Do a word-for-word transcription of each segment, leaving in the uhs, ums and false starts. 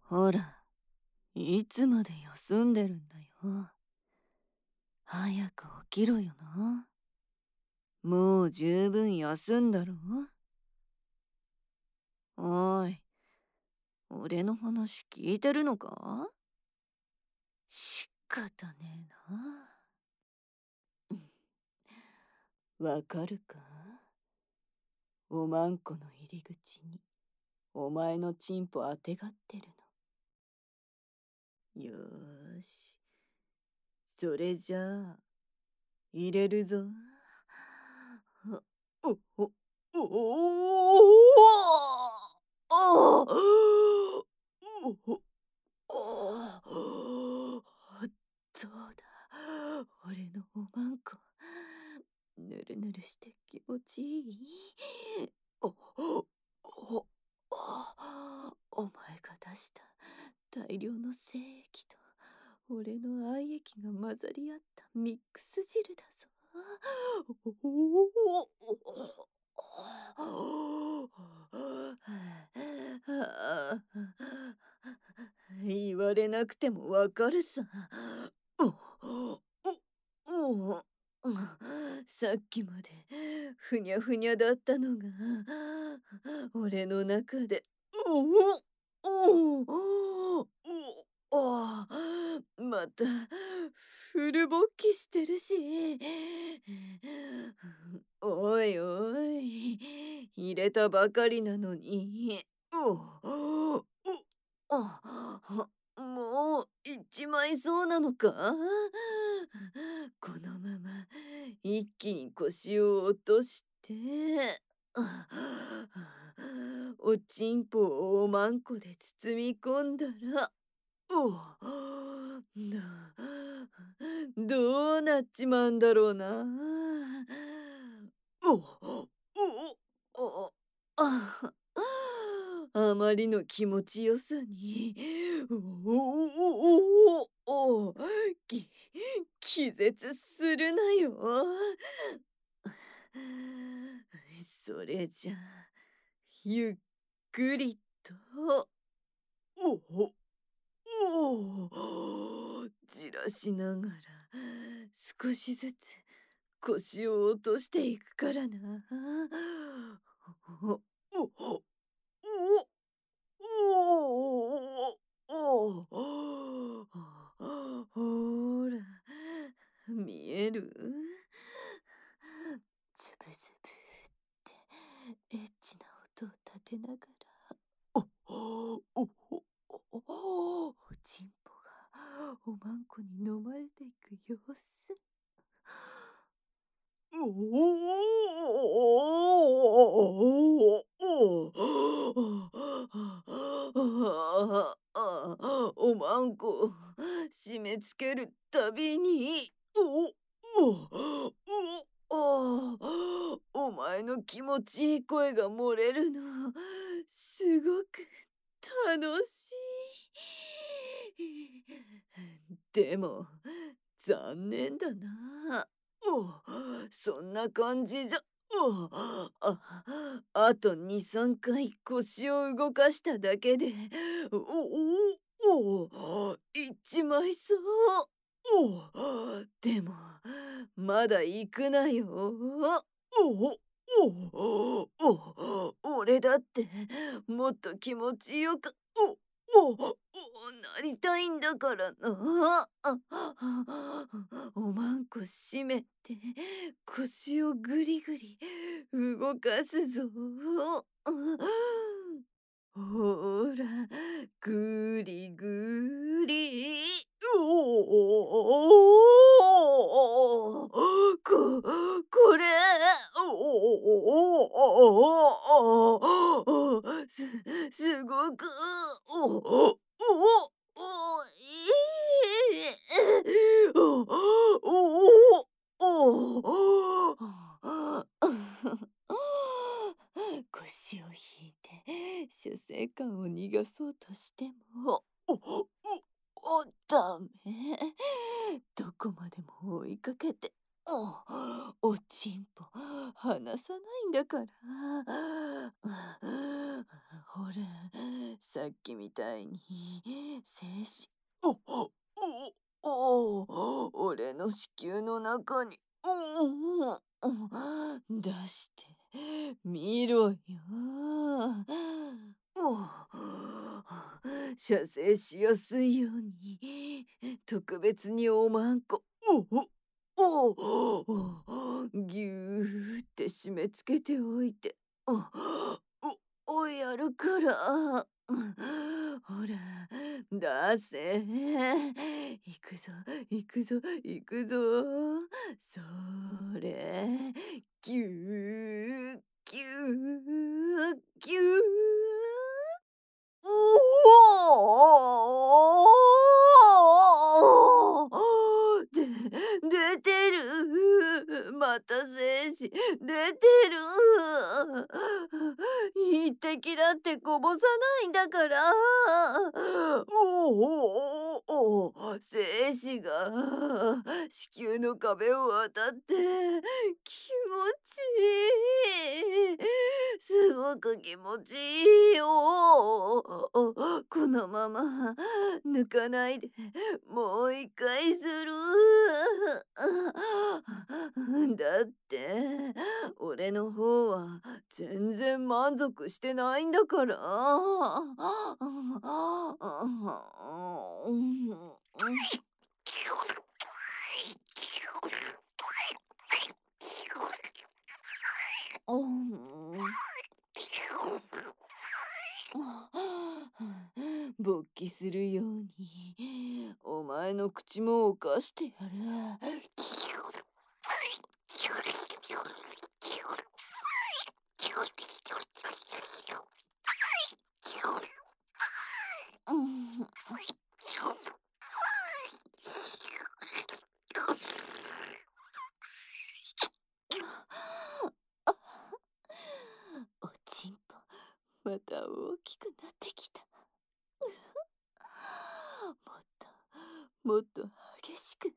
ほら、いつまで休んでるんだよ。早く起きろよな。もう十分休んだろ。おい、俺の話聞いてるのか？仕方ねえな。わかるか？おまんこの入り口にお前のチンポあてがってるの。よーし、それじゃあ入れるぞ。おおおおおおおそうだ、俺のおまんこぬるぬるして気持ちいい。おおおお前が出した大量の精液と俺の愛液が混ざり合ったミックス汁だぞ。言われなくてもわかるさ。さっきまでふにゃふにゃだったのが俺の中でまたフル勃起してるし。おいおい、入れたばかりなのに。おあもう行っちまいそうなのか？このまま一気に腰を落としておちんぽをおまんこで包み込んだらおどどうなっちまうんだろうな。おおおああまりの気持ちよさにおおおおおき気絶するなよ。それじゃゆっくりとおおおおじらしながら少しずつ腰を落としていくからな。おおおおおおほら見える？つぶつぶってエッチな音を立てながらおおおおおちんぽがおまんこに飲まれていく様子。おおおまんこ締め付けるたびにおおおお前の気持ちいい声が漏れるのすごく楽しい。でも残念だな。おそんな感じじゃ。おああとに、さんかい腰を動かしただけでおおおいっちまいそう。おでもまだ行くなよ。おおお俺だってもっと気持ちよくおおおなりたいんだからな。おまんこ締めて腰をぐりぐり動かすぞ。ほらぐりぐりおおここれおおすすごくおおおおいおおおお腰を引いて出生感を逃がそうとしてもおおおダメ。どこまでも追いかけてお、おちんぽ離さないんだから。ほら、さっきみたいに精子おおおお俺の子宮の中におお出してみろよ。お射精しやすいように特別におまんこおおおぎゅーって締め付けておいておおおやるから。ほら出せ。行くぞ行くぞ行くぞ。それぎゅーぎゅーぎゅーおおで出てる。また精子出てる。一滴だってこぼさないんだから。おおおお精子が子宮の壁を渡って気持ちいい。すごく気持ちいいよ。このまま抜かないでもう一回する。だって俺の方は全然満足してないんだから。勃起するようにお前の口も犯してやる。おちんぽまた大きくなってきた。もっともっと激しく。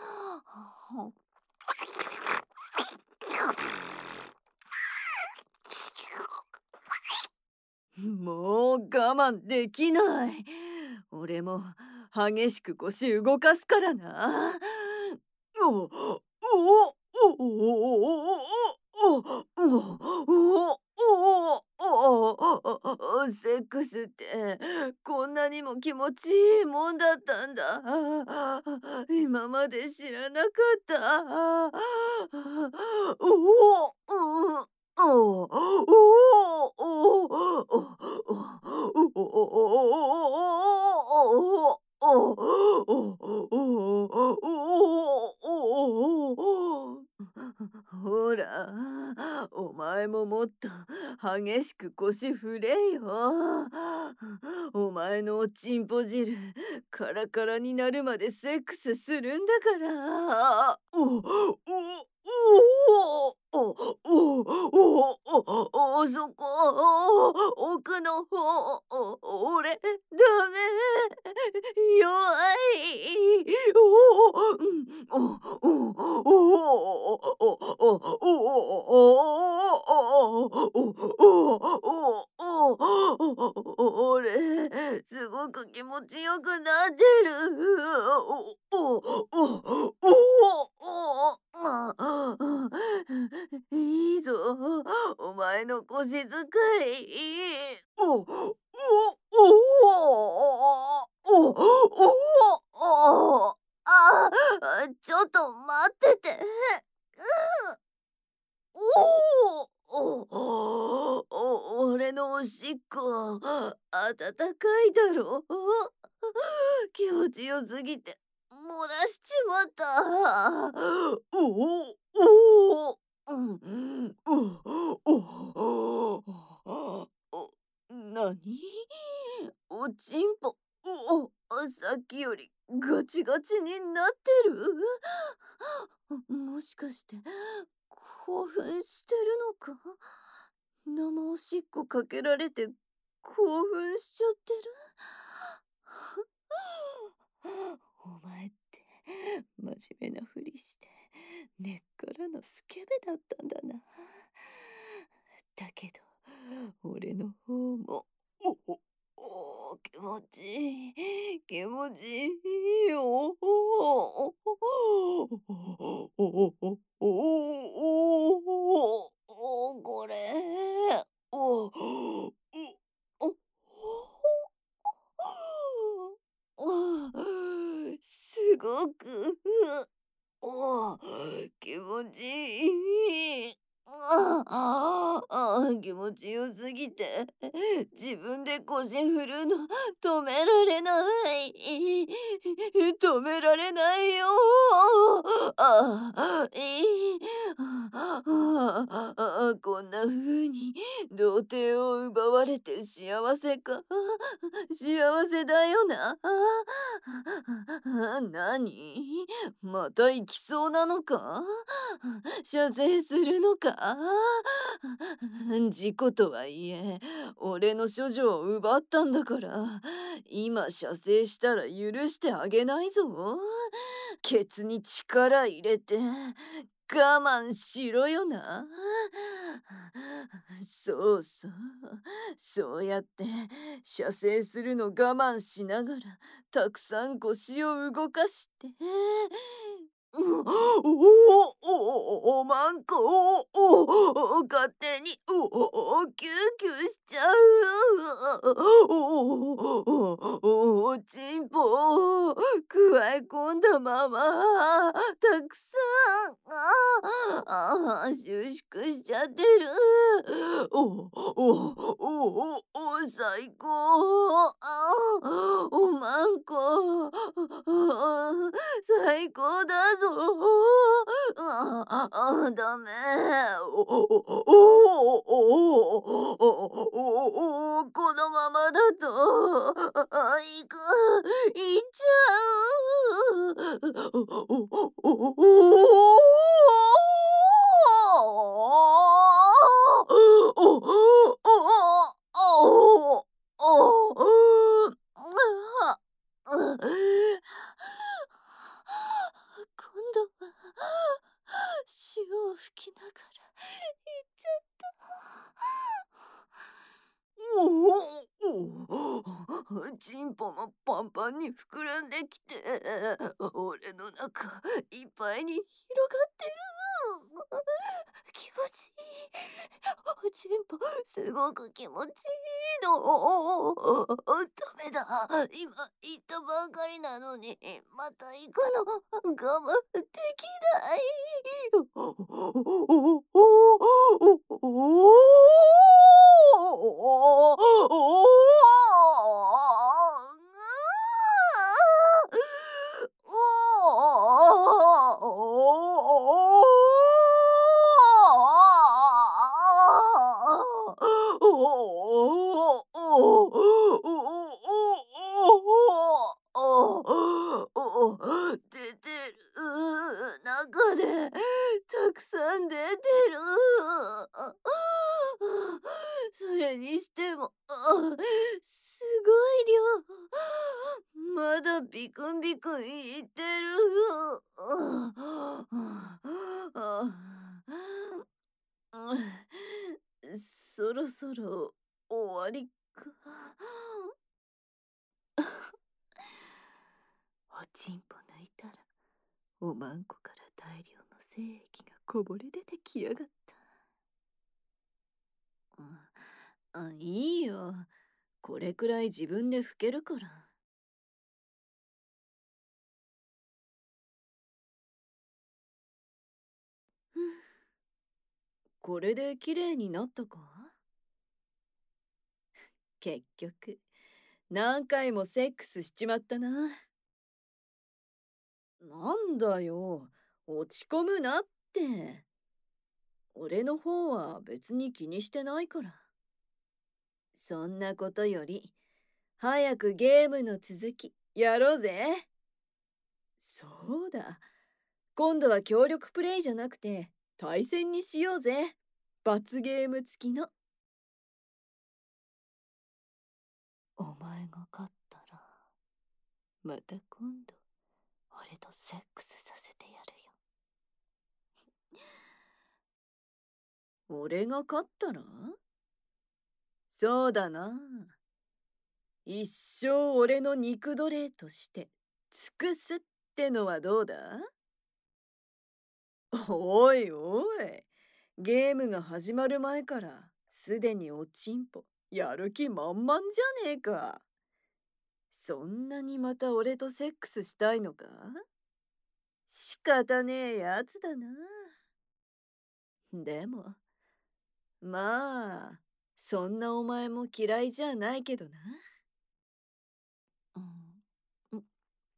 もう我慢できない。俺も激しく腰動かすからな。おおおおおおおおおセックスってこんなにも気持ちいいもんだったんだ。今まで知らなかった。おおおおおほら、お前ももっと激しく腰振れよ。お前のおちんぽ汁、カラカラになるまでセックスするんだから。おおおおおおおおおそこ奥の方俺ダメ弱いおおおおお俺すごく気持ちよくなってる。おおおおおいいぞお前の腰使い。おおおおおおおあちょっと待ってて。おおお俺のおしっこ温かいだろう。気持ちよすぎて漏らしちまった。おおおうんおおおおなにおちんぽおさっきよりガチガチになってる。もしかして興奮してるのか。生おしっこかけられて興奮しちゃってる。お前って真面目なふりして根っ持ちいい、気持ちいい。おお、おお、おお、おお、おお、これ。おお、おお、おすごく、おお、気持ちいい。ああ、ああ、気持ちよすぎて、自分で腰振るの止められない。止められないよ。ああ、いい。ああ、ああ、こんな風に童貞を奪われて幸せか。幸せだよな。なに？また行きそうなのか？射精するのか？事故とはいえ、俺の処女を奪ったんだから、今射精したら許してあげないぞ。ケツに力入れて我慢しろよな。そうそう。そうやって射精するの我慢しながらたくさん腰を動かして。おおおおまんこおお勝手におおキューキューしちゃうおおおちんぽをくわえ込んだままたくさんああ収縮しちゃってるおおおおお最高あおまんこ最高だぞ。ああ、あ、ダメ。おおおおおおおおこのままだと、あ、いく、いっちゃう。おおおお今度は潮を吹きながら行っちゃった。おおおチンポもパンパンに膨らんできて俺の中いっぱいに広がってる。気持ちいい。おちんぽすごく気持ちいいの。ダメだ。今言ったばかりなのにまた行くの我慢できない。出てる。中でたくさん出てる。それにしても、すごい量。まだビクンビクンいってる。そろそろ終わりか。おちんぽ抜いたらおまんこから大量の精液がこぼれ出てきやがった。あ、あいいよ。これくらい自分で拭けるから。これで綺麗になったか？結局何回もセックスしちまったな。なんだよ、落ち込むなって。俺の方は別に気にしてないから。そんなことより早くゲームの続きやろうぜ。そうだ、今度は協力プレイじゃなくて対戦にしようぜ。罰ゲーム付きの。お前が勝ったらまた今度俺とセックスさせてやるよ。俺が勝ったら？そうだな。 一生俺の肉奴隷として尽くすってのはどうだ？おいおい、ゲームが始まる前からすでにおちんぽやる気満々じゃねえか。そんなにまた俺とセックスしたいのか？仕方ねえやつだな。でも、まあ、そんなお前も嫌いじゃないけどな。うん、うん。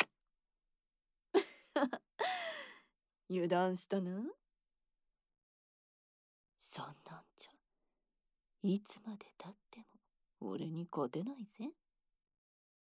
油断したな。そんなんじゃ、いつまでたっても俺に勝てないぜ。